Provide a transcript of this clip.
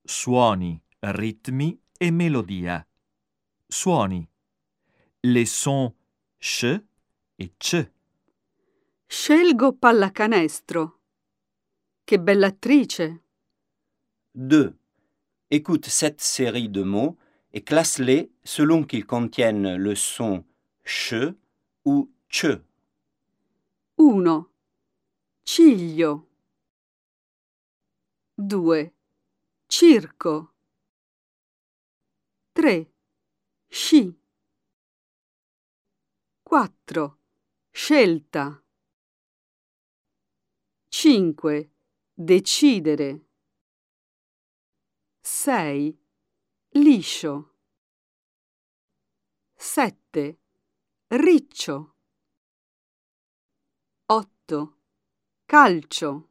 suoni, ritmi e melodia. Suoni. Les sons sh e c. Scelgo pallacanestro. Che bella attrice! 2. Écoute cette série de mots et classe-les selon qu'ils contiennent le son sh ou ch. 1. Ciglio. 2. Circo. 3. Sci. 4. Scelta. 5. Decidere. 6. Liscio. 7. Riccio. 8. Calcio.